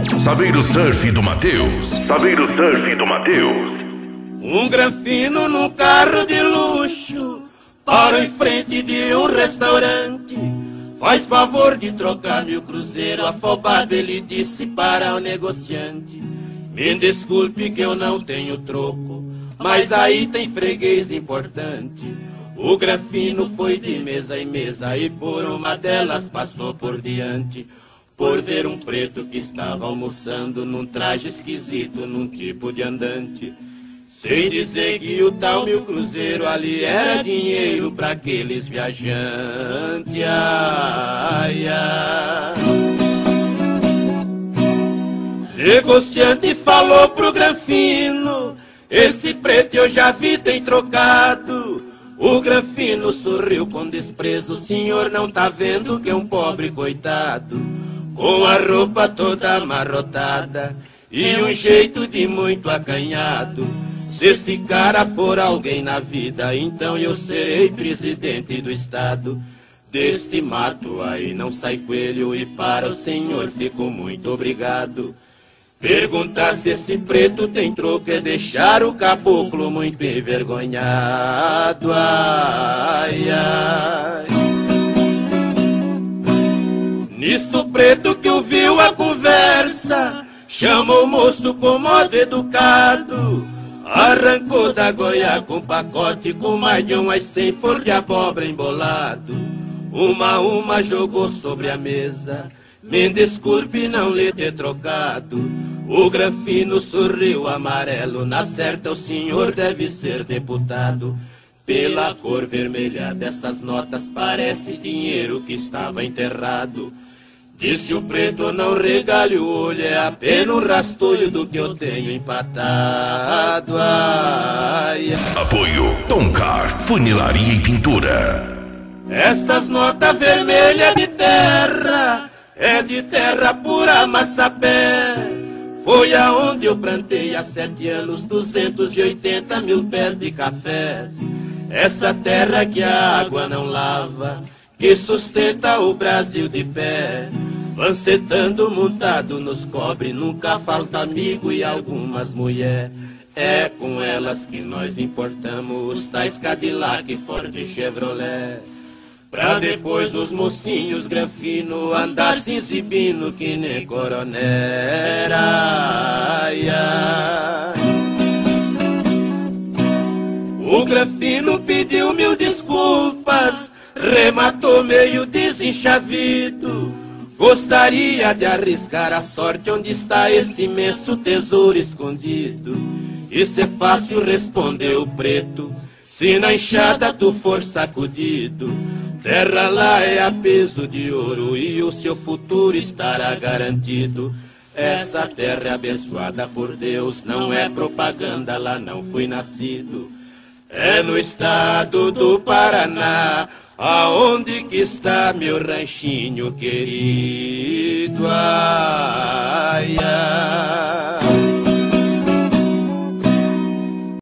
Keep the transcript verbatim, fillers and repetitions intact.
Saveiro Surf do Matheus. Saveiro Surf do Matheus. Um granfino num carro de luxo para em frente de um restaurante. Faz favor de trocar meu cruzeiro. Afobado ele disse para o negociante: me desculpe que eu não tenho troco, mas aí tem freguês importante. O granfino foi de mesa em mesa e por uma delas passou por diante, por ver um preto que estava almoçando num traje esquisito, num tipo de andante. Sem dizer que o tal meu cruzeiro ali era dinheiro pra aqueles viajantes. Ai, ai. Negociante falou pro granfino: esse preto eu já vi tem trocado. O granfino sorriu com desprezo: o senhor não tá vendo que é um pobre coitado, com a roupa toda amarrotada e um jeito de muito acanhado. Se esse cara for alguém na vida, então eu serei presidente do estado. Desse mato aí não sai coelho e para o senhor fico muito obrigado. Perguntar se esse preto tem troco é deixar o caboclo muito envergonhado. Ai, ai. Nisso o preto que ouviu a conversa chamou o moço com modo educado, arrancou da goia com pacote com mais de umas cem folhas de abóbora embolado. Uma a uma jogou sobre a mesa: me desculpe não lhe ter trocado. O granfino sorriu amarelo: na certa o senhor deve ser deputado. Pela cor vermelha dessas notas parece dinheiro que estava enterrado. Disse o preto: não regale o olho, é apenas um rastolho do que eu tenho empatado. Ai, ai. Apoio Toncar, funilaria e pintura. Essas notas vermelhas de terra é de terra pura massapé. Foi aonde eu plantei há sete anos duzentos e oitenta mil pés de cafés. Essa terra que a água não lava, que sustenta o Brasil de pé. Lancetando montado nos cobre, nunca falta amigo e algumas mulher. É com elas que nós importamos os tais Cadillac, Ford e Chevrolet. Pra depois os mocinhos granfino andar se exibindo que nem coronel. Ai, ai. O granfino pediu mil desculpas, rematou meio desenchavido. Gostaria de arriscar a sorte onde está esse imenso tesouro escondido. Isso é fácil, respondeu o preto, se na enxada tu for sacudido. Terra lá é a peso de ouro e o seu futuro estará garantido. Essa terra é abençoada por Deus, não é propaganda, lá não fui nascido. É no estado do Paraná, aonde que está meu ranchinho querido. Ai, ai.